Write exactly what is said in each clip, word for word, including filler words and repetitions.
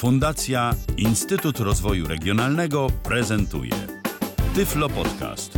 Fundacja Instytut Rozwoju Regionalnego prezentuje Tyflo Podcast.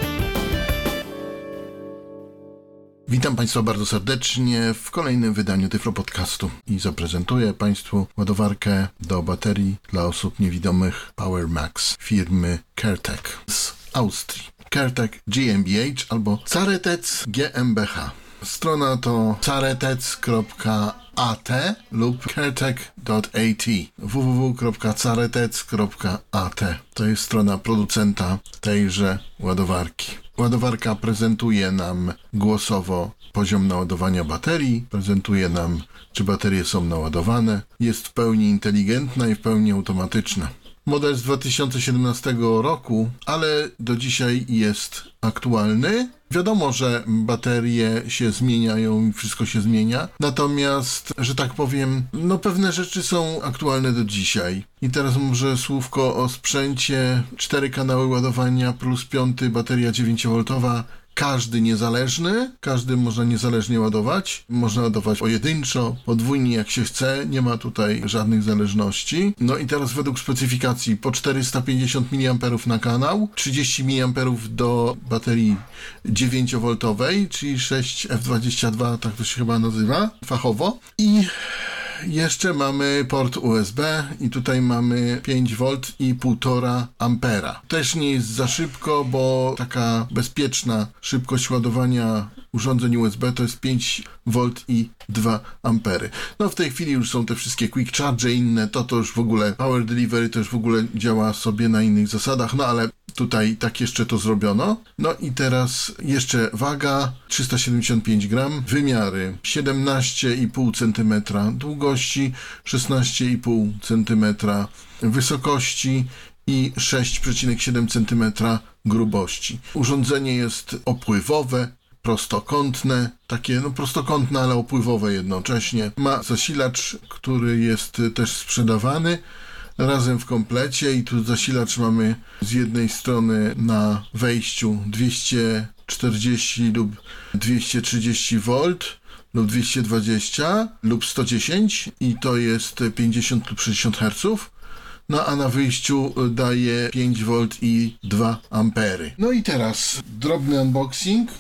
Witam Państwa bardzo serdecznie w kolejnym wydaniu Tyflo Podcastu i zaprezentuję Państwu ładowarkę do baterii dla osób niewidomych PowerMax firmy Caretec z Austrii. Caretec G m B H albo Caretec G m B H. Strona to caretec kropka a t lub caretec kropka a t w w w kropka caretec kropka a t. To jest strona producenta tejże ładowarki. Ładowarka prezentuje nam głosowo poziom naładowania baterii, prezentuje nam, czy baterie są naładowane. Jest w pełni inteligentna i w pełni automatyczna. Model z dwa tysiące siedemnastego roku, ale do dzisiaj jest aktualny. Wiadomo, że baterie się zmieniają i wszystko się zmienia, natomiast, że tak powiem, no pewne rzeczy są aktualne do dzisiaj. I teraz może słówko o sprzęcie. Cztery kanały ładowania plus piąty, bateria dziewięciowoltowa. Każdy niezależny, każdy można niezależnie ładować. Można ładować pojedynczo, podwójnie jak się chce, nie ma tutaj żadnych zależności. No i teraz według specyfikacji po czterysta pięćdziesiąt miliamperów na kanał, trzydzieści miliamperów do baterii dziewięciowoltowej, czyli sześć F dwadzieścia dwa, tak to się chyba nazywa fachowo. I jeszcze mamy port U S B i tutaj mamy pięć wolt i półtora ampera. Też nie jest za szybko, bo taka bezpieczna szybkość ładowania urządzeń U S B to jest pięć wolt i dwa ampery. No w tej chwili już są te wszystkie quick charge inne, to to już w ogóle power delivery to już w ogóle działa sobie na innych zasadach, no ale tutaj tak jeszcze to zrobiono. No i teraz jeszcze waga trzysta siedemdziesiąt pięć gram, wymiary siedemnaście i pół centymetra długości, szesnaście i pół centymetra wysokości i sześć przecinek siedem centymetra grubości. Urządzenie jest opływowe, prostokątne, takie no prostokątne, ale opływowe jednocześnie. Ma zasilacz, który jest też sprzedawany razem w komplecie i tu zasilacz mamy z jednej strony na wejściu dwieście czterdzieści lub dwieście trzydzieści wolt lub dwieście dwadzieścia lub sto dziesięć i to jest pięćdziesiąt lub sześćdziesiąt herców. No a na wyjściu daje pięć wolt i dwa ampery. No i teraz drobny unboxing.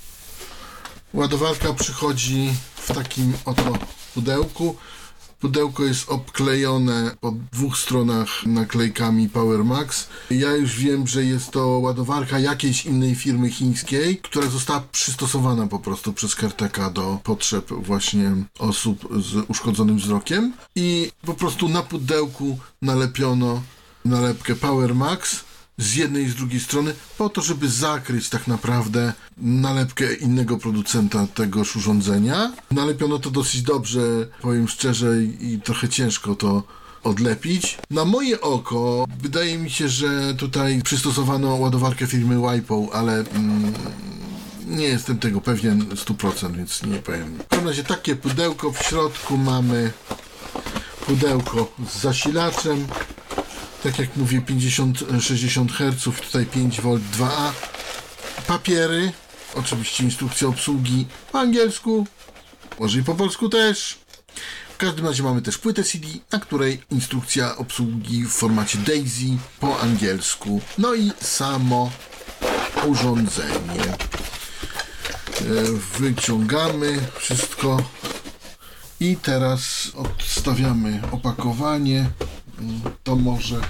Ładowarka przychodzi w takim oto pudełku. Pudełko jest obklejone po dwóch stronach naklejkami PowerMax. Ja już wiem, że jest to ładowarka jakiejś innej firmy chińskiej, która została przystosowana po prostu przez Careteca do potrzeb właśnie osób z uszkodzonym wzrokiem. I po prostu na pudełku nalepiono nalepkę PowerMax z jednej i z drugiej strony, po to, żeby zakryć tak naprawdę nalepkę innego producenta tegoż urządzenia. Nalepiono to dosyć dobrze, powiem szczerze, i trochę ciężko to odlepić. Na moje oko wydaje mi się, że tutaj przystosowano ładowarkę firmy WiPo, ale mm, nie jestem tego pewien sto procent, więc nie powiem. W każdym razie takie pudełko, w środku mamy pudełko z zasilaczem. Tak jak mówię, pięćdziesiąt sześćdziesiąt herców, tutaj pięć wolt dwa A. Papiery, oczywiście instrukcja obsługi po angielsku, może i po polsku też. W każdym razie mamy też płytę C D, na której instrukcja obsługi w formacie DAISY po angielsku. No i samo urządzenie. Wyciągamy wszystko i teraz odstawiamy opakowanie. To może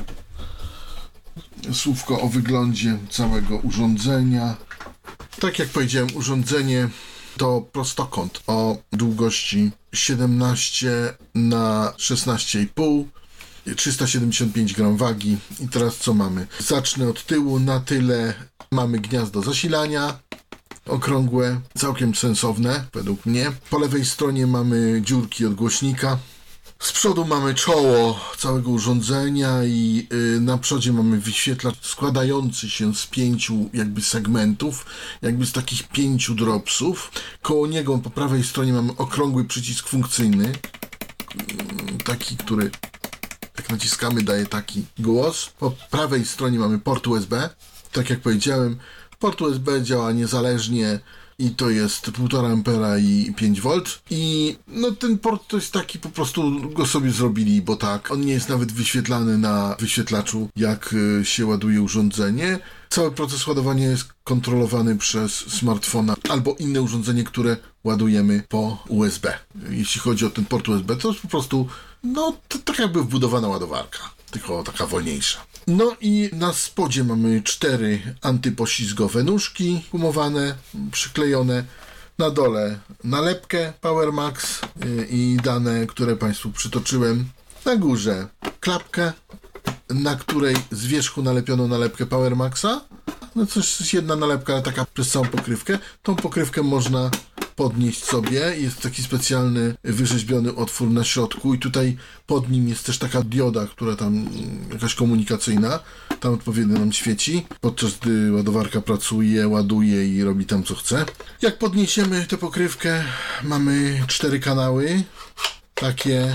słówko o wyglądzie całego urządzenia. Tak jak powiedziałem, urządzenie to prostokąt o długości siedemnaście na szesnaście i pół, trzysta siedemdziesiąt pięć gram wagi. I teraz co mamy? Zacznę od tyłu. Na tyle mamy gniazdo zasilania okrągłe, całkiem sensowne według mnie. Po lewej stronie mamy dziurki od głośnika. Z przodu mamy czoło całego urządzenia i yy, na przodzie mamy wyświetlacz składający się z pięciu jakby segmentów, jakby z takich pięciu dropsów. Koło niego po prawej stronie mamy okrągły przycisk funkcyjny, yy, taki, który jak naciskamy daje taki głos. Po prawej stronie mamy port U S B. Tak jak powiedziałem, port U S B działa niezależnie i to jest półtora ampera i pięć wolt i no ten port to jest taki, po prostu go sobie zrobili, bo tak, on nie jest nawet wyświetlany na wyświetlaczu, jak się ładuje urządzenie. Cały proces ładowania jest kontrolowany przez smartfona albo inne urządzenie, które ładujemy po U S B. Jeśli chodzi o ten port U S B, to jest po prostu, no, to tak jakby wbudowana ładowarka, tylko taka wolniejsza. No i na spodzie mamy cztery antypoślizgowe nóżki gumowane, przyklejone. Na dole nalepkę PowerMax i dane, które Państwu przytoczyłem. Na górze klapkę, na której z wierzchu nalepiono nalepkę PowerMaxa. No to jest jedna nalepka, ale taka przez całą pokrywkę. Tą pokrywkę można podnieść sobie. Jest taki specjalny, wyrzeźbiony otwór na środku i tutaj pod nim jest też taka dioda, która tam, jakaś komunikacyjna, tam odpowiednio nam świeci, podczas gdy ładowarka pracuje, ładuje i robi tam co chce. Jak podniesiemy tę pokrywkę, mamy cztery kanały, takie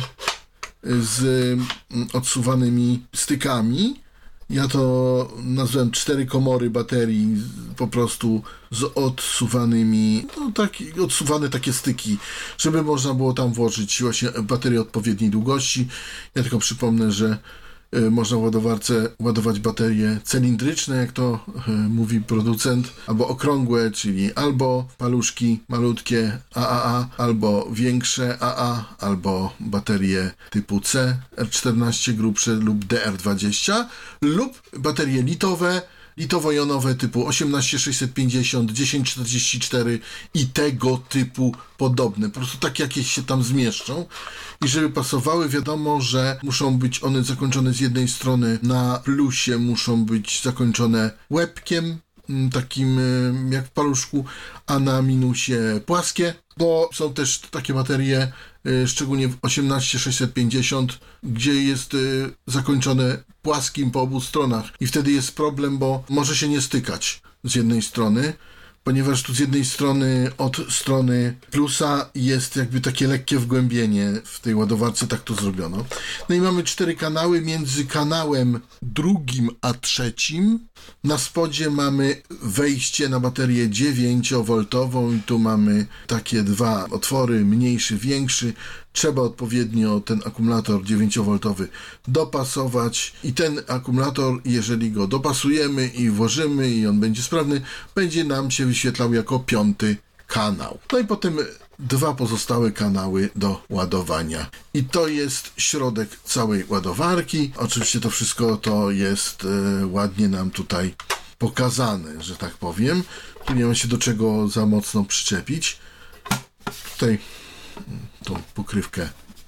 z odsuwanymi stykami. Ja to nazwałem cztery komory baterii, po prostu z odsuwanymi, no taki, odsuwane takie styki, żeby można było tam włożyć właśnie baterię odpowiedniej długości. Ja tylko przypomnę, że y, można w ładowarce ładować baterie cylindryczne, jak to y, mówi producent, albo okrągłe, czyli albo paluszki malutkie A A A, albo większe A A, albo baterie typu C, R czternaście grubsze lub D R dwadzieścia, lub baterie litowe, litowo-jonowe typu osiemnaście sześćset pięćdziesiąt, dziesięć czterdzieści cztery i tego typu podobne. Po prostu tak jakieś się tam zmieszczą. I żeby pasowały, wiadomo, że muszą być one zakończone z jednej strony na plusie, muszą być zakończone łebkiem, takim jak w paluszku, a na minusie płaskie, bo są też takie baterie, szczególnie w osiemnaście sześćset pięćdziesiąt, gdzie jest zakończone płaskim po obu stronach i wtedy jest problem, bo może się nie stykać z jednej strony, ponieważ tu z jednej strony od strony plusa jest jakby takie lekkie wgłębienie w tej ładowarce, tak to zrobiono. No i mamy cztery kanały, między kanałem drugim a trzecim na spodzie mamy wejście na baterię dziewięciowoltową i tu mamy takie dwa otwory, mniejszy, większy. Trzeba odpowiednio ten akumulator dziewięciowoltowy dopasować i ten akumulator, jeżeli go dopasujemy i włożymy i on będzie sprawny, będzie nam się wyświetlał jako piąty kanał. No i potem dwa pozostałe kanały do ładowania. I to jest środek całej ładowarki. Oczywiście to wszystko to jest e, ładnie nam tutaj pokazane, że tak powiem. Tu nie ma się do czego za mocno przyczepić. Tutaj tą pokrywkę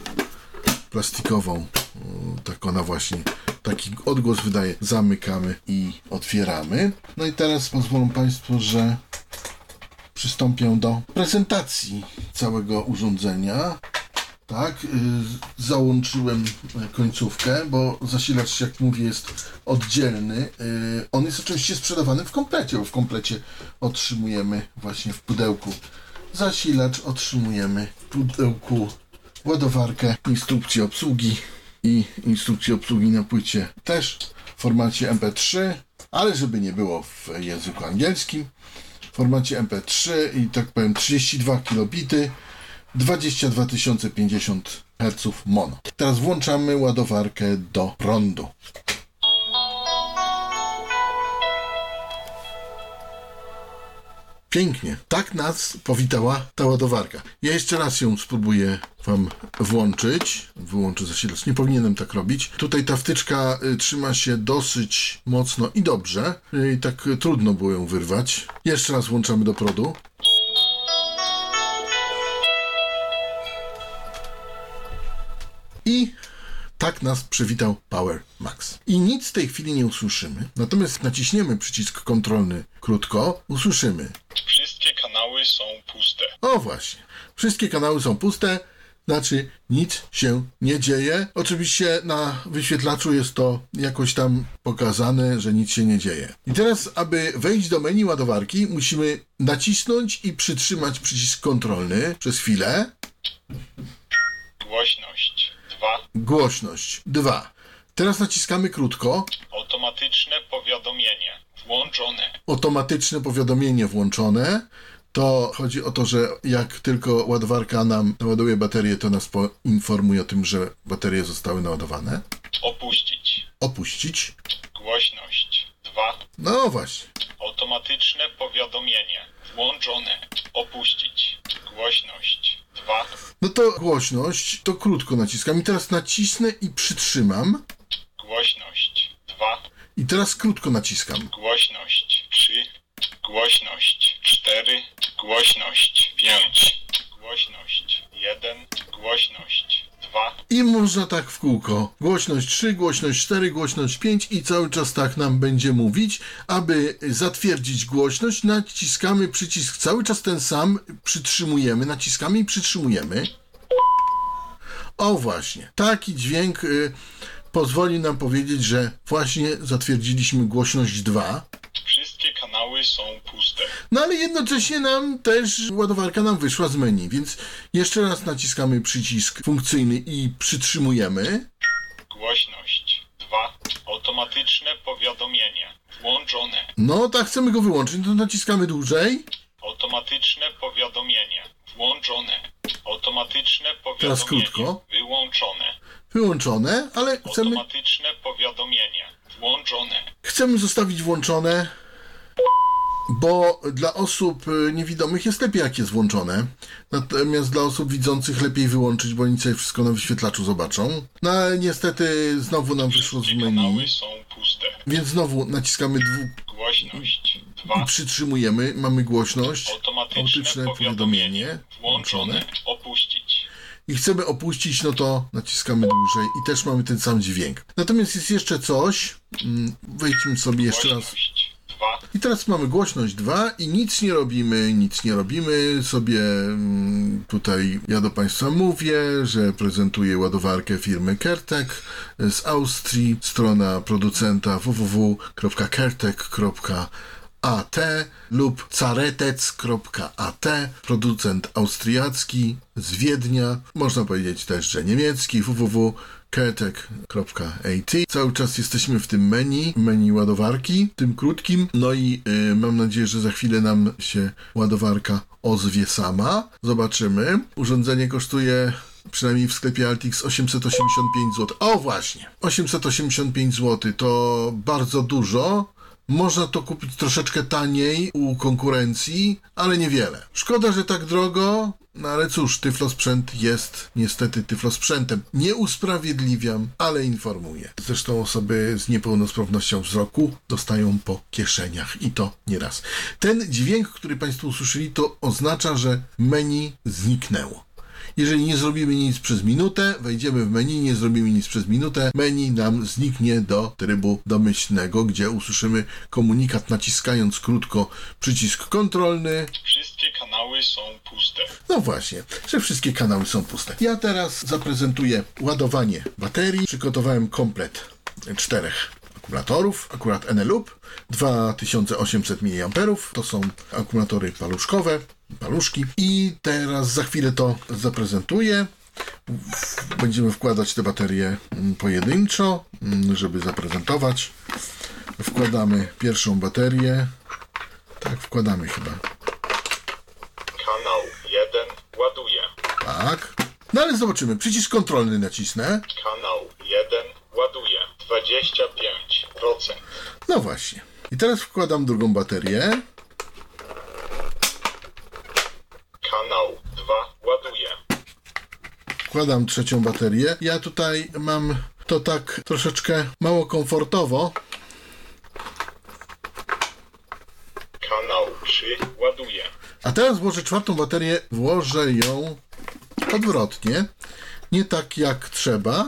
plastikową, tak ona właśnie taki odgłos wydaje, zamykamy i otwieramy. No i teraz pozwolą Państwo, że przystąpię do prezentacji całego urządzenia. Tak, yy, załączyłem końcówkę, bo zasilacz, jak mówię, jest oddzielny. Yy, on jest oczywiście sprzedawany w komplecie, bo w komplecie otrzymujemy właśnie w pudełku zasilacz, otrzymujemy w pudełku ładowarkę, instrukcję obsługi i instrukcję obsługi na płycie też w formacie M P trzy, ale żeby nie było w języku angielskim, w formacie M P trzy i tak powiem trzydzieści dwa kilobity, dwadzieścia dwa tysiące pięćdziesiąt herców mono. Teraz włączamy ładowarkę do prądu. Pięknie. Tak nas powitała ta ładowarka. Ja jeszcze raz ją spróbuję Wam włączyć. Wyłączę zasilacz. Nie powinienem tak robić. Tutaj ta wtyczka y, trzyma się dosyć mocno i dobrze. I y, tak y, trudno było ją wyrwać. Jeszcze raz włączamy do prądu. I tak nas przywitał PowerMax. I nic w tej chwili nie usłyszymy. Natomiast naciśniemy przycisk kontrolny krótko, usłyszymy. Wszystkie kanały są puste. O właśnie. Wszystkie kanały są puste, znaczy nic się nie dzieje. Oczywiście na wyświetlaczu jest to jakoś tam pokazane, że nic się nie dzieje. I teraz, aby wejść do menu ładowarki, musimy nacisnąć i przytrzymać przycisk kontrolny przez chwilę. Głośność dwa. Głośność dwa. Teraz naciskamy krótko. Automatyczne powiadomienie włączone. Automatyczne powiadomienie włączone. to chodzi o to, że jak tylko ładowarka nam naładuje baterię, to nas poinformuje o tym, że baterie zostały naładowane. Opuścić. Opuścić. Głośność. dwa. No właśnie. Automatyczne powiadomienie. Włączone. Opuścić. Głośność. dwa. No to głośność, to krótko naciskam. I teraz nacisnę i przytrzymam. Głośność. dwa. I teraz krótko naciskam. Głośność. trzy. Głośność. cztery. Głośność. pięć. Głośność. jeden. Głośność. dwa. I można tak w kółko. Głośność trzy, głośność cztery, głośność pięć i cały czas tak nam będzie mówić. Aby zatwierdzić głośność, naciskamy przycisk cały czas ten sam, przytrzymujemy, naciskamy i przytrzymujemy. O właśnie, taki dźwięk y, pozwoli nam powiedzieć, że właśnie zatwierdziliśmy głośność dwa. Wszystkie kanały są puste. No ale jednocześnie nam też ładowarka nam wyszła z menu, więc jeszcze raz naciskamy przycisk funkcyjny i przytrzymujemy. Głośność. dwa. Automatyczne powiadomienie. Włączone. No tak, chcemy go wyłączyć, to naciskamy dłużej. Automatyczne powiadomienie. Włączone. Automatyczne Teraz powiadomienie. krótko. Wyłączone. Wyłączone, ale chcemy, Automatyczne powiadomienie. Włączone. chcemy zostawić włączone, bo dla osób y, niewidomych jest lepiej, jak jest włączone. Natomiast dla osób widzących lepiej wyłączyć, bo oni sobie wszystko na wyświetlaczu zobaczą. No ale niestety znowu nam wyszło z Wszystkie menu, kanały są puste. więc znowu naciskamy dwu Głośność. i dwa. przytrzymujemy. Mamy głośność, Automatyczne automatyczne powiadomienie Włączone. Opuścić. i chcemy opuścić, no to naciskamy dłużej i też mamy ten sam dźwięk. Natomiast jest jeszcze coś, mm, wejdźmy sobie jeszcze raz. Głośność. dwa. I teraz mamy głośność dwa i nic nie robimy, nic nie robimy sobie. mm, Tutaj ja do Państwa mówię, że prezentuję ładowarkę firmy Kertek z Austrii. Strona producenta w w w kropka kertek kropka a t lub caretec kropka a t. Producent austriacki z Wiednia. Można powiedzieć też, że niemiecki. w w w kropka kertek kropka a t. Cały czas jesteśmy w tym menu, menu ładowarki, tym krótkim. No i y, mam nadzieję, że za chwilę nam się ładowarka ozwie sama. Zobaczymy. Urządzenie kosztuje, przynajmniej w sklepie Altix, osiemset osiemdziesiąt pięć złotych. O właśnie! osiemset osiemdziesiąt pięć złotych to bardzo dużo. Można to kupić troszeczkę taniej u konkurencji, ale niewiele. Szkoda, że tak drogo, no ale cóż, Tyflosprzęt jest niestety Tyflosprzętem. Nie usprawiedliwiam, ale informuję. Zresztą osoby z niepełnosprawnością wzroku dostają po kieszeniach i to nieraz. Ten dźwięk, który Państwo usłyszeli, to oznacza, że menu zniknęło. Jeżeli nie zrobimy nic przez minutę, wejdziemy w menu, nie zrobimy nic przez minutę, menu nam zniknie do trybu domyślnego, gdzie usłyszymy komunikat naciskając krótko przycisk kontrolny. Wszystkie kanały są puste. No właśnie, że wszystkie kanały są puste. Ja teraz zaprezentuję ładowanie baterii. Przygotowałem komplet czterech akumulatorów, akurat Eneloop, dwa tysiące osiemset miliamperów. To są akumulatory paluszkowe, paluszki. I teraz za chwilę to zaprezentuję. Będziemy wkładać te baterie pojedynczo, żeby zaprezentować. Wkładamy pierwszą baterię. Tak, wkładamy chyba. Kanał jeden ładuje. Tak. No ale zobaczymy. Przycisk kontrolny nacisnę. Kanał jeden ładuje. dwadzieścia pięć procent. No właśnie. I teraz wkładam drugą baterię. Kanał dwa ładuje. Wkładam trzecią baterię. Ja tutaj mam to tak troszeczkę mało komfortowo. Kanał trzy ładuje. A teraz włożę czwartą baterię. Włożę ją odwrotnie. Nie tak jak trzeba.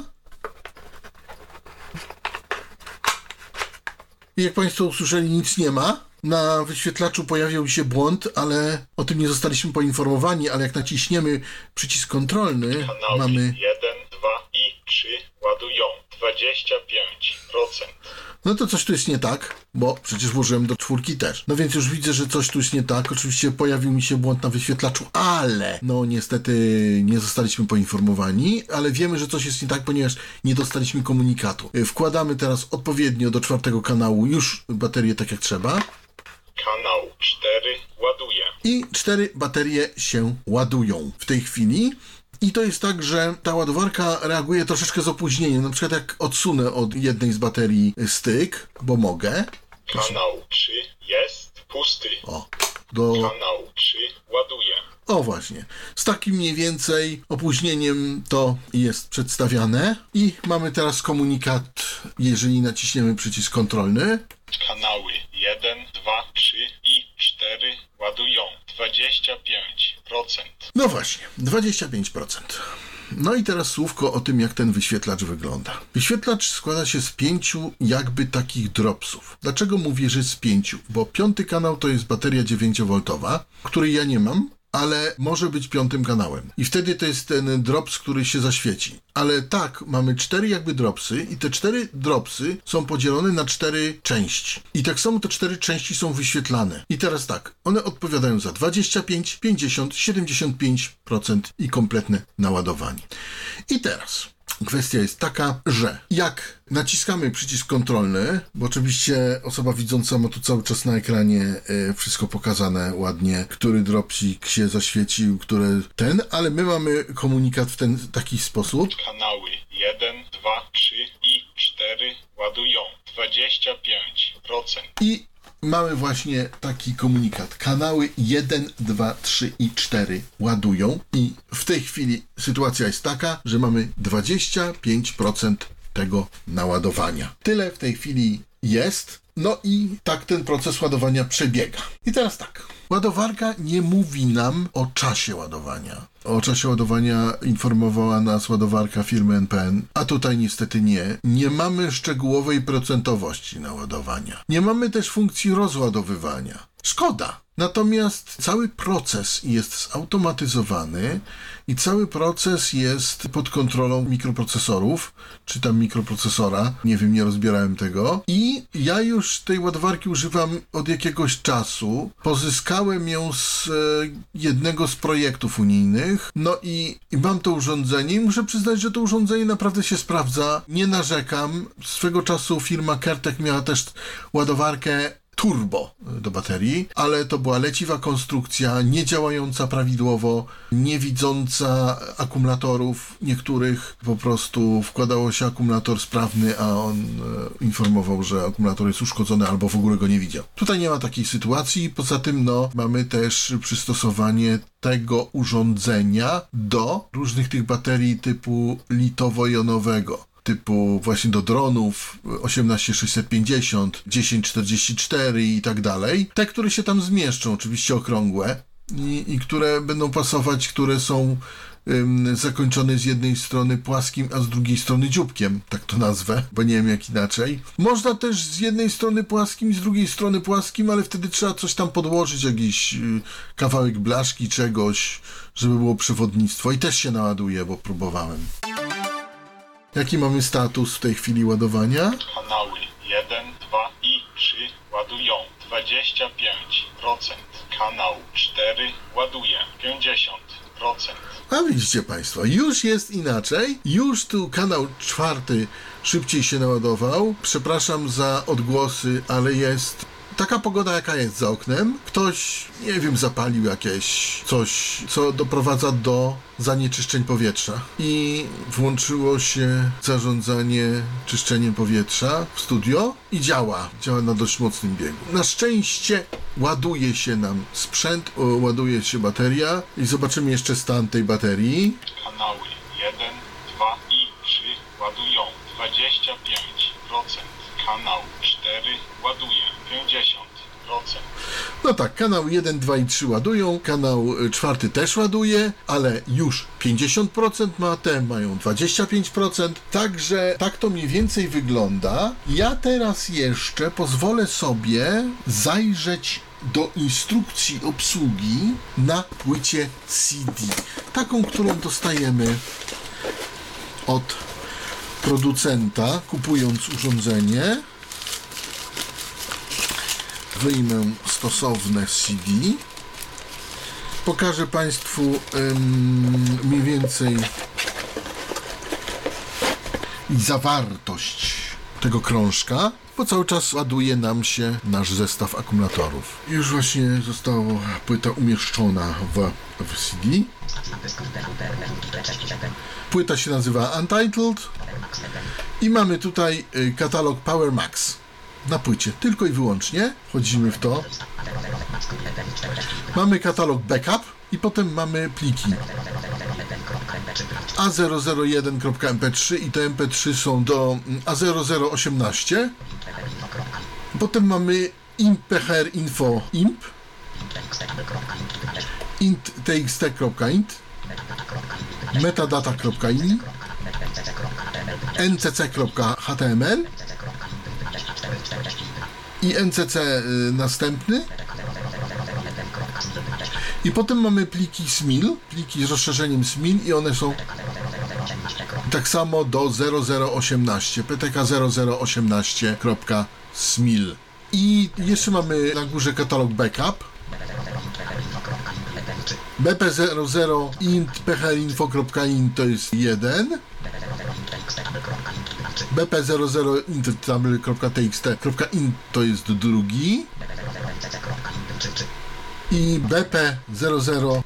I jak Państwo usłyszeli, nic nie ma. Na wyświetlaczu pojawił się błąd, ale o tym nie zostaliśmy poinformowani, ale jak naciśniemy przycisk kontrolny, Kanały mamy... jeden, dwa i trzy ładują. dwadzieścia pięć procent. No to coś tu jest nie tak, bo przecież włożyłem do czwórki też. No więc już widzę, że coś tu jest nie tak. Oczywiście pojawił mi się błąd na wyświetlaczu, ale no niestety nie zostaliśmy poinformowani, ale wiemy, że coś jest nie tak, ponieważ nie dostaliśmy komunikatu. Wkładamy teraz odpowiednio do czwartego kanału już baterię tak jak trzeba. Kanał cztery ładuje. i cztery baterie się ładują w tej chwili. I to jest tak, że ta ładowarka reaguje troszeczkę z opóźnieniem. Na przykład jak odsunę od jednej z baterii styk, bo mogę. Kanał trzy jest pusty. O, do... Kanał trzy ładuje. O właśnie, z takim mniej więcej opóźnieniem to jest przedstawiane. I mamy teraz komunikat, jeżeli naciśniemy przycisk kontrolny. Kanały jeden, dwa, trzy i cztery ładują dwadzieścia pięć procent. No właśnie, dwadzieścia pięć procent. No i teraz słówko o tym, jak ten wyświetlacz wygląda. Wyświetlacz składa się z pięciu jakby takich dropsów. Dlaczego mówię, że z pięciu? Bo piąty kanał to jest bateria dziewięciowoltowa, której ja nie mam, ale może być piątym kanałem. I wtedy to jest ten drops, który się zaświeci. Ale tak, mamy cztery jakby dropsy i te cztery dropsy są podzielone na cztery części. I tak samo te cztery części są wyświetlane. I teraz tak, one odpowiadają za dwadzieścia pięć, pięćdziesiąt, siedemdziesiąt pięć procent i kompletne naładowanie. I teraz kwestia jest taka, że jak naciskamy przycisk kontrolny, bo oczywiście osoba widząca ma tu cały czas na ekranie e, wszystko pokazane ładnie, który dropsik się zaświecił, który ten, ale my mamy komunikat w ten taki sposób. Kanały jeden, dwa, trzy i cztery ładują dwadzieścia pięć procent. I mamy właśnie taki komunikat. Kanały jeden, dwa, trzy i cztery ładują i w tej chwili sytuacja jest taka, że mamy dwadzieścia pięć procent tego naładowania. Tyle w tej chwili jest. No i tak ten proces ładowania przebiega. I teraz tak. Ładowarka nie mówi nam o czasie ładowania. O czasie ładowania informowała nas ładowarka firmy N P N, a tutaj niestety nie. Nie mamy szczegółowej procentowości naładowania. Nie mamy też funkcji rozładowywania. Szkoda. Natomiast cały proces jest zautomatyzowany i cały proces jest pod kontrolą mikroprocesorów, czy tam mikroprocesora, nie wiem, nie rozbierałem tego. I ja już tej ładowarki używam od jakiegoś czasu. Pozyskałem ją z e, jednego z projektów unijnych, no i, i mam to urządzenie i muszę przyznać, że to urządzenie naprawdę się sprawdza. Nie narzekam. Swego czasu firma Kertek miała też ładowarkę turbo do baterii, ale to była leciwa konstrukcja, nie działająca prawidłowo, nie widząca akumulatorów niektórych. Po prostu wkładało się akumulator sprawny, a on e, informował, że akumulator jest uszkodzony albo w ogóle go nie widział. Tutaj nie ma takiej sytuacji. Poza tym no, mamy też przystosowanie tego urządzenia do różnych tych baterii typu litowo-jonowego. Typu właśnie do dronów osiemnaście sześćset pięćdziesiąt, dziesięć czterdzieści cztery i tak dalej. Te, które się tam zmieszczą, oczywiście okrągłe i, i które będą pasować, które są ym, zakończone z jednej strony płaskim, a z drugiej strony dzióbkiem, tak to nazwę, bo nie wiem jak inaczej. Można też z jednej strony płaskim, z drugiej strony płaskim, ale wtedy trzeba coś tam podłożyć, jakiś y, kawałek blaszki, czegoś, żeby było przewodnictwo i też się naładuje, bo próbowałem. Jaki mamy status w tej chwili ładowania? Kanały jeden, dwa i trzy ładują dwadzieścia pięć procent. Kanał cztery ładuje pięćdziesiąt procent. A widzicie Państwo, już jest inaczej. Już tu kanał czwarty szybciej się naładował. Przepraszam za odgłosy, ale jest taka pogoda, jaka jest za oknem. Ktoś, nie wiem, zapalił jakieś coś, co doprowadza do zanieczyszczeń powietrza. I włączyło się zarządzanie czyszczeniem powietrza w studio i działa. Działa na dość mocnym biegu. Na szczęście ładuje się nam sprzęt, o, ładuje się bateria i zobaczymy jeszcze stan tej baterii. Kanały jeden, dwa i trzy ładują dwadzieścia pięć procent. Kanał cztery ładuje pięćdziesiąt procent. No tak, kanał jeden, dwa i trzy ładują, kanał czwarty też ładuje, ale już pięćdziesiąt procent ma, te mają dwadzieścia pięć procent, także tak to mniej więcej wygląda. Ja teraz jeszcze pozwolę sobie zajrzeć do instrukcji obsługi na płycie C D, taką, którą dostajemy od producenta, kupując urządzenie. Wyjmę stosowne C D. Pokażę Państwu ym, mniej więcej zawartość tego krążka, bo cały czas ładuje nam się nasz zestaw akumulatorów. Już właśnie została płyta umieszczona w, w C D. Płyta się nazywa Untitled i mamy tutaj katalog Power Max na płycie, tylko i wyłącznie. Wchodzimy w to. Mamy katalog Backup i potem mamy pliki A zero zero jeden kropka em pe trzy i te em pe trzy są do A zero zero osiemnaście. Potem mamy imphr info imp, int txt.int, metadata.in, ncc.html i ncc następny. I potem mamy pliki S M I L, pliki z rozszerzeniem S M I L i one są tak samo do zero zero osiemnaście, ptk zero zero osiemnaście kropka smil. I jeszcze mamy na górze katalog Backup, B P zero zero int phrinfo.in to jest jeden, B P zero zero int.txt.int to jest drugi i B P zero zero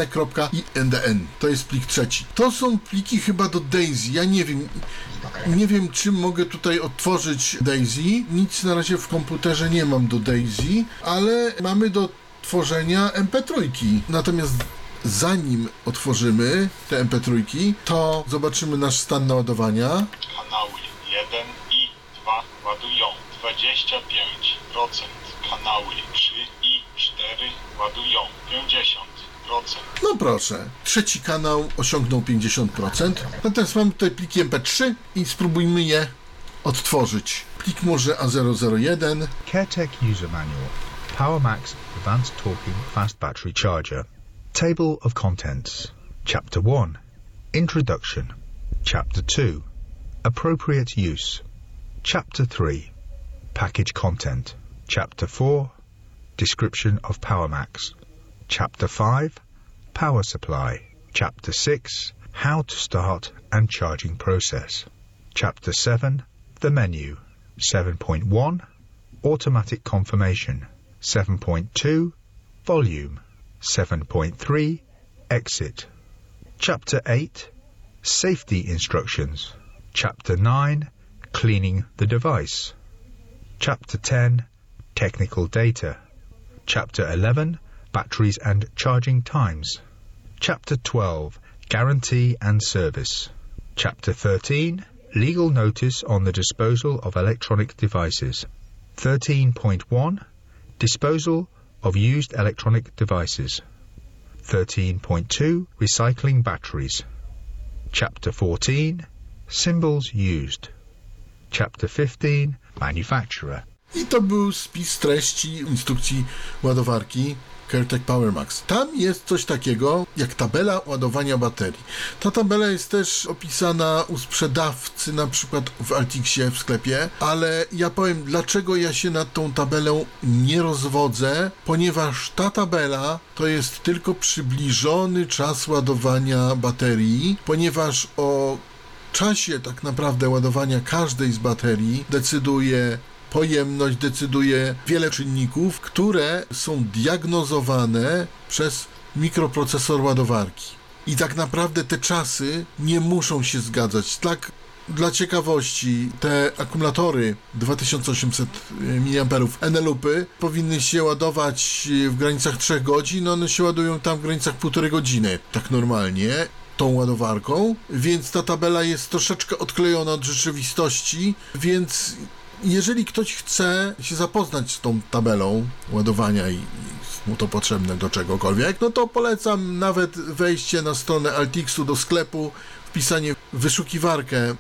ncc.indn to jest plik trzeci. To są pliki chyba do Daisy. Ja nie wiem, nie wiem czym mogę tutaj otworzyć Daisy. Nic na razie w komputerze nie mam do Daisy, ale mamy do tworzenia em pe trzy. Natomiast zanim otworzymy te em pe trzy, to zobaczymy nasz stan naładowania. Kanały jeden i dwa ładują dwadzieścia pięć procent. Kanały trzy i cztery ładują pięćdziesiąt procent. No proszę, trzeci kanał osiągnął pięćdziesiąt procent. Natomiast mamy tutaj pliki em pe trzy i spróbujmy je odtworzyć. Plik może A zero zero jeden. CareTech User Manual. PowerMax Advanced Talking Fast Battery Charger. Table of Contents. Chapter one. Introduction. Chapter two. Appropriate Use. Chapter three. Package Content. Chapter four. Description of PowerMax. Chapter five. Power Supply. Chapter six. How to start and charging process. Chapter seven. The menu. seven point one. Automatic confirmation. seven point two. Volume. seven point three. Exit. Chapter eight. Safety instructions. Chapter nine. Cleaning the device. Chapter ten. Technical data. Chapter eleven. Batteries and charging times. Chapter twelve. Guarantee and service. Chapter thirteen. Legal notice on the disposal of electronic devices. thirteen point one. Disposal of used electronic devices. thirteen point two. Recycling batteries. Chapter fourteen. Symbols used. Chapter fifteen. Manufacturer. I to był spis treści instrukcji ładowarki CareTech PowerMax. Tam jest coś takiego jak tabela ładowania baterii. Ta tabela jest też opisana u sprzedawcy, na przykład w Altixie w sklepie, ale ja powiem, dlaczego ja się nad tą tabelą nie rozwodzę, ponieważ ta tabela to jest tylko przybliżony czas ładowania baterii, ponieważ o czasie tak naprawdę ładowania każdej z baterii decyduje pojemność, decyduje wiele czynników, które są diagnozowane przez mikroprocesor ładowarki. I tak naprawdę te czasy nie muszą się zgadzać. Tak, dla ciekawości, te akumulatory dwa tysiące osiemset miliamperów Enelupy powinny się ładować w granicach trzech godzin, one się ładują tam w granicach półtorej godziny, tak normalnie, tą ładowarką, więc ta tabela jest troszeczkę odklejona od rzeczywistości, więc jeżeli ktoś chce się zapoznać z tą tabelą ładowania i jest mu to potrzebne do czegokolwiek, no to polecam nawet wejście na stronę Altixu do sklepu, wpisanie w wyszukiwarkę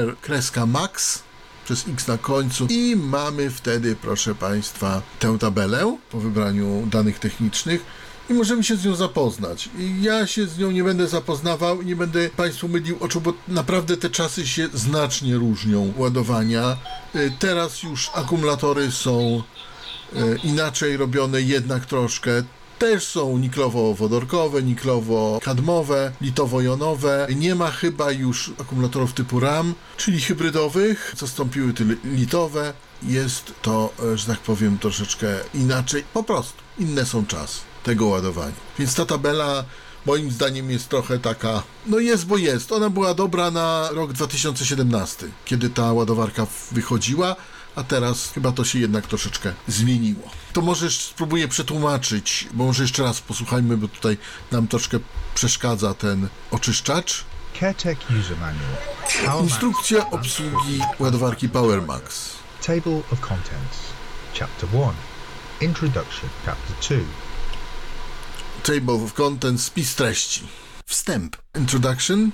Power-Max przez X na końcu i mamy wtedy, proszę Państwa, tę tabelę po wybraniu danych technicznych i możemy się z nią zapoznać. Ja się z nią nie będę zapoznawał i nie będę Państwu mylił oczu, bo naprawdę te czasy się znacznie różnią ładowania. Teraz już akumulatory są inaczej robione, jednak troszkę. Też są niklowo-wodorkowe, niklowo-kadmowe, litowo-jonowe. Nie ma chyba już akumulatorów typu RAM, czyli hybrydowych. Zastąpiły te litowe. Jest to, że tak powiem, troszeczkę inaczej. Po prostu inne są czasy tego ładowania. Więc ta tabela moim zdaniem jest trochę taka, no jest, bo jest. Ona była dobra na rok dwa tysiące siedemnasty, kiedy ta ładowarka wychodziła, a teraz chyba to się jednak troszeczkę zmieniło. To może spróbuję przetłumaczyć, bo może jeszcze raz posłuchajmy, bo tutaj nam troszkę przeszkadza ten oczyszczacz. CareTech User Manual. Power Instrukcja Max. obsługi ładowarki PowerMax. Table of Contents. Chapter one. Introduction. Chapter two. Table of Contents, spis treści. Wstęp. Introduction.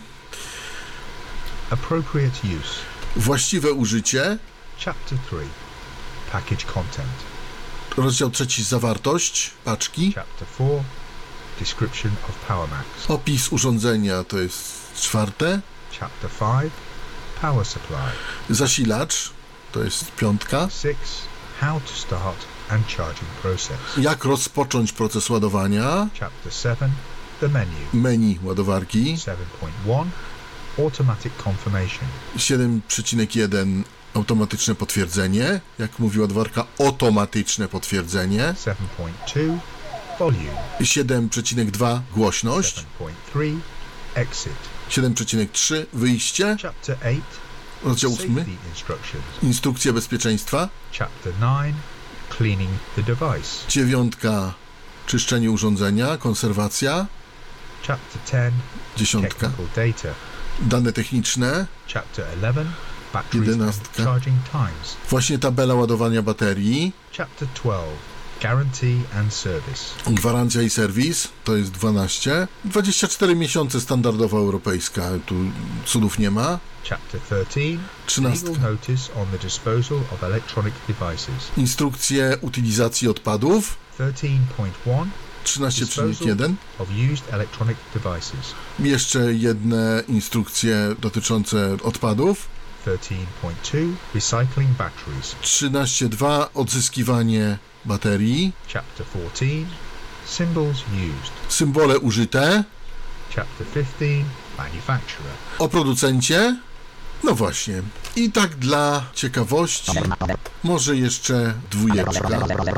Appropriate use. Właściwe użycie. Chapter three. Package content. Rozdział trzeci, zawartość paczki. Chapter four. Description of PowerMax. Opis urządzenia to jest czwarte. Chapter five. Power supply. Zasilacz to jest piątka. six. How to start and charging process. Jak rozpocząć proces ładowania. Chapter seven. The menu. Menu ładowarki. seven point one. Automatic confirmation. siedem przecinek jeden automatyczne potwierdzenie. Jak mówi ładowarka, automatyczne potwierdzenie. seven point two. Volume. siedem przecinek dwa głośność. seven point three. Exit. siedem przecinek trzy wyjście. Chapter eight. Rozdział ósmy. Safety instructions. Instrukcja bezpieczeństwa. Chapter nine. Cleaning the device. Dziewiątka. Czyszczenie urządzenia. Konserwacja. Chapter ten. Dziesiątka. Technical data. Dane techniczne. Chapter eleven. Batteries and Jedenastka. charging times. Właśnie tabela ładowania baterii. Chapter twelve. Guarantee and service. Gwarancja i serwis to jest dwanaście. dwadzieścia cztery miesiące standardowa europejska. Tu cudów nie ma. Chapter thirteen. Trzynastka. Legal notice on the disposal of electronic devices. Instrukcje utylizacji odpadów. thirteen point one. trzynaście przecinek jeden. Disposal of used electronic devices. Jeszcze jedne instrukcje dotyczące odpadów. thirteen point two. Recycling batteries. trzynaście dwa. Odzyskiwanie baterii. Chapter fourteen. Symbols used. Symbole użyte. Chapter fifteen. Manufacturer. O producencie. No właśnie. I tak dla ciekawości może jeszcze dwójeczka.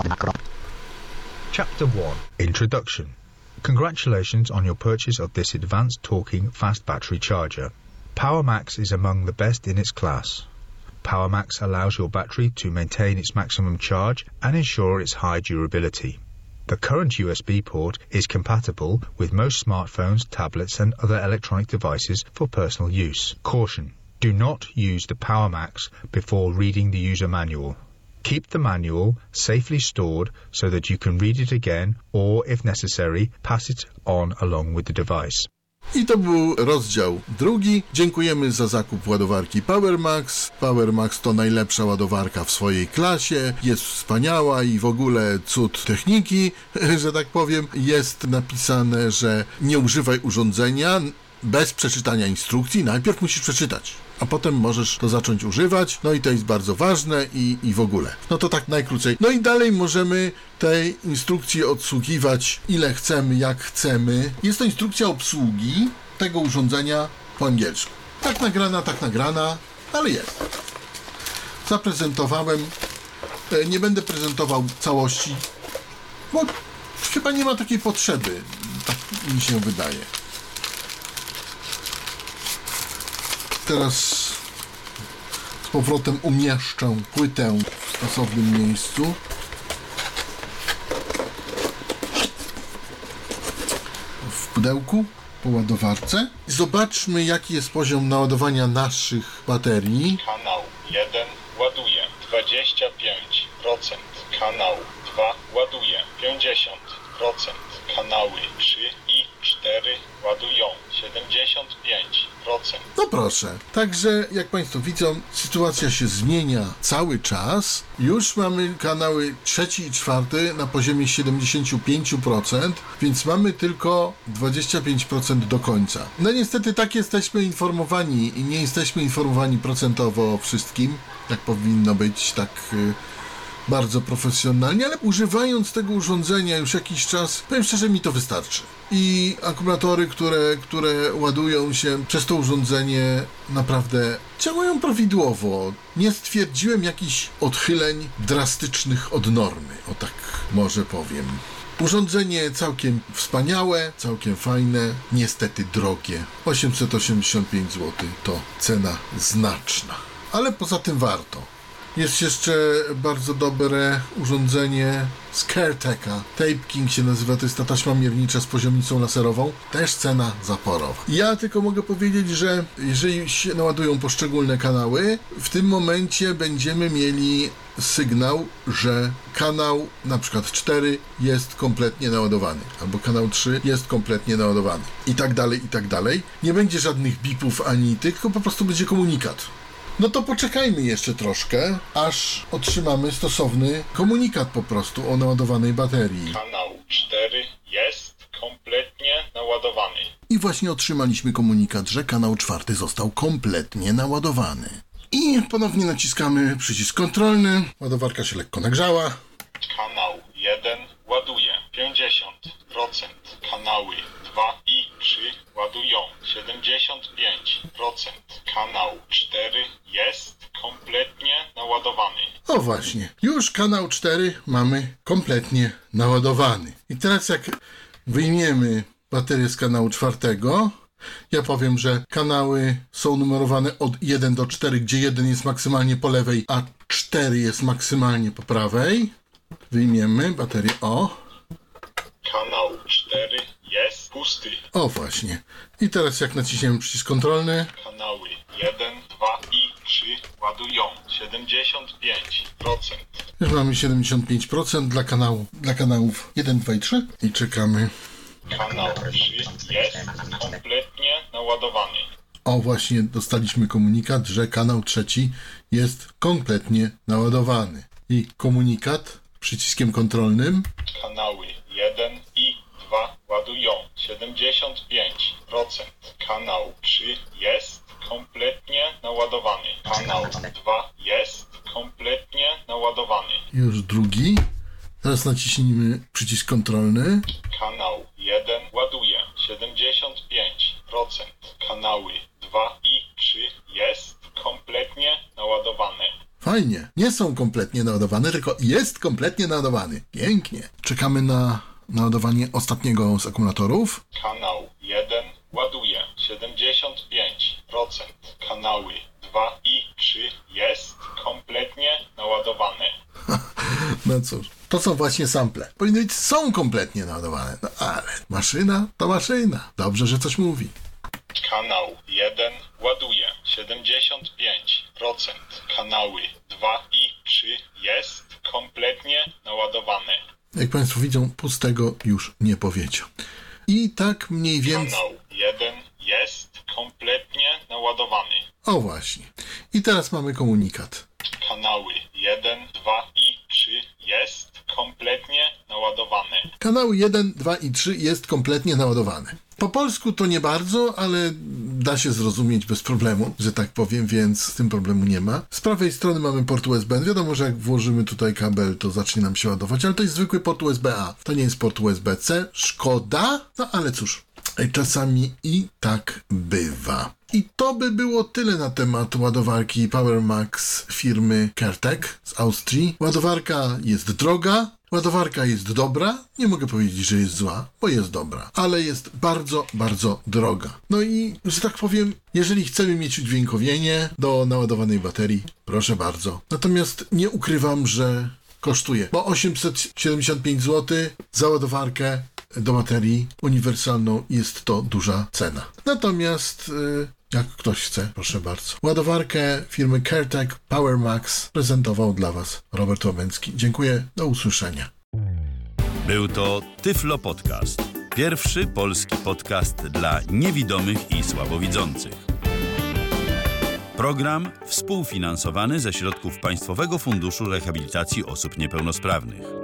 Chapter one. Introduction. Congratulations on your purchase of this advanced talking fast battery charger. PowerMax is among the best in its class. PowerMax allows your battery to maintain its maximum charge and ensure its high durability. The current U S B port is compatible with most smartphones, tablets and other electronic devices for personal use. Caution: do not use the PowerMax before reading the user manual. Keep the manual safely stored so that you can read it again or, if necessary, pass it on along with the device. I to był rozdział drugi. Dziękujemy za zakup ładowarki PowerMax. PowerMax to najlepsza ładowarka w swojej klasie. Jest wspaniała i w ogóle cud techniki, że tak powiem. Jest napisane, że nie używaj urządzenia bez przeczytania instrukcji. Najpierw musisz przeczytać, a potem możesz to zacząć używać. No i to jest bardzo ważne i, i w ogóle. No to tak najkrócej. No i dalej możemy tej instrukcji odsługiwać ile chcemy, jak chcemy. Jest to instrukcja obsługi tego urządzenia po angielsku. Tak nagrana, tak nagrana, ale jest. Zaprezentowałem. Nie będę prezentował całości, bo chyba nie ma takiej potrzeby. Tak mi się wydaje. Teraz z powrotem umieszczę płytę w stosownym miejscu. W pudełku po ładowarce. Zobaczmy, jaki jest poziom naładowania naszych baterii. Kanał jeden ładuje dwadzieścia pięć procent. Kanał dwa ładuje pięćdziesiąt procent. Kanały trzy i cztery ładują siedemdziesiąt pięć procent. No proszę. Także, jak Państwo widzą, sytuacja się zmienia cały czas. Już mamy kanały trzeci i czwarty na poziomie siedemdziesiąt pięć procent, więc mamy tylko dwadzieścia pięć procent do końca. No niestety tak jesteśmy informowani i nie jesteśmy informowani procentowo o wszystkim, jak powinno być, tak bardzo profesjonalnie, ale używając tego urządzenia już jakiś czas, powiem szczerze, mi to wystarczy. I akumulatory, które, które ładują się przez to urządzenie, naprawdę działają prawidłowo. Nie stwierdziłem jakichś odchyleń drastycznych od normy, o tak może powiem. Urządzenie całkiem wspaniałe, całkiem fajne, niestety drogie. osiemset osiemdziesiąt pięć złotych to cena znaczna, ale poza tym warto. Jest jeszcze bardzo dobre urządzenie z CareTeka. Tape King się nazywa, to jest ta taśma miernicza z poziomicą laserową. Też cena zaporowa. Ja tylko mogę powiedzieć, że jeżeli się naładują poszczególne kanały, w tym momencie będziemy mieli sygnał, że kanał na przykład cztery jest kompletnie naładowany, albo kanał trzy jest kompletnie naładowany. I tak dalej, i tak dalej. Nie będzie żadnych bipów ani tych, tylko po prostu będzie komunikat. No to poczekajmy jeszcze troszkę, aż otrzymamy stosowny komunikat po prostu o naładowanej baterii. Kanał cztery jest kompletnie naładowany. I właśnie otrzymaliśmy komunikat, że kanał czwarty został kompletnie naładowany. I ponownie naciskamy przycisk kontrolny. Ładowarka się lekko nagrzała. Kanał jeden ładuje pięćdziesiąt procent. Kanały dwa i trzy ładują siedemdziesiąt pięć procent. Kanał cztery jest kompletnie naładowany. O właśnie, już kanał cztery mamy kompletnie naładowany. I teraz jak wyjmiemy baterię z kanału czwartego, ja powiem, że kanały są numerowane od jeden do czterech, gdzie jeden jest maksymalnie po lewej, a cztery jest maksymalnie po prawej. Wyjmiemy baterię O. Kanał cztery jest pusty. O właśnie. I teraz jak naciśniemy przycisk kontrolny. Kanały jeden, dwa i trzy ładują siedemdziesiąt pięć procent. Już mamy siedemdziesiąt pięć procent dla kanału, dla kanałów jeden, dwa i trzy. I czekamy. Kanał trzy jest kompletnie naładowany. O właśnie, dostaliśmy komunikat, że kanał trzeci jest kompletnie naładowany. I komunikat przyciskiem kontrolnym. Kanały jeden i dwa ładują siedemdziesiąt pięć procent. Kanał trzy jest kompletnie naładowany. Kanał dwa jest kompletnie naładowany. Już drugi. Teraz naciśnijmy przycisk kontrolny. Kanał jeden ładuje siedemdziesiąt pięć procent. Kanały dwa i trzy jest kompletnie naładowane. Fajnie. Nie są kompletnie naładowane, tylko jest kompletnie naładowany. Pięknie. Czekamy na naładowanie ostatniego z akumulatorów. Kanał jeden ładuje siedemdziesiąt pięć procent. Kanały dwa i trzy jest kompletnie naładowane. No cóż, to są właśnie sample. Powinny być, są kompletnie naładowane. No ale maszyna to maszyna. Dobrze, że coś mówi. Kanał jeden ładuje siedemdziesiąt pięć procent. Kanały dwa i trzy jest kompletnie naładowane. Jak Państwo widzą, pustego już nie powiedział. I tak mniej więcej... Kanał jeden jest kompletnie naładowany. O właśnie. I teraz mamy komunikat. Kanały jeden, dwa i trzy jest kompletnie naładowane. Kanały jeden, dwa i trzy jest kompletnie naładowany. Po polsku to nie bardzo, ale da się zrozumieć bez problemu, że tak powiem, więc z tym problemu nie ma. Z prawej strony mamy port U S B. Wiadomo, że jak włożymy tutaj kabel, to zacznie nam się ładować, ale to jest zwykły port U S B A. To nie jest port U S B C. Szkoda, no ale cóż, czasami i tak bywa. I to by było tyle na temat ładowarki PowerMax firmy CareTek z Austrii. Ładowarka jest droga, ładowarka jest dobra, nie mogę powiedzieć, że jest zła, bo jest dobra, ale jest bardzo, bardzo droga. No i, że tak powiem, jeżeli chcemy mieć udźwiękowienie do naładowanej baterii, proszę bardzo. Natomiast nie ukrywam, że kosztuje, bo osiemset siedemdziesiąt pięć złotych za ładowarkę do baterii uniwersalną jest to duża cena. Natomiast yy, jak ktoś chce, proszę bardzo. Ładowarkę firmy CareTek PowerMax prezentował dla Was Robert Łabęcki. Dziękuję, do usłyszenia. Był to Tyflo Podcast. Pierwszy polski podcast dla niewidomych i słabowidzących. Program współfinansowany ze środków Państwowego Funduszu Rehabilitacji Osób Niepełnosprawnych.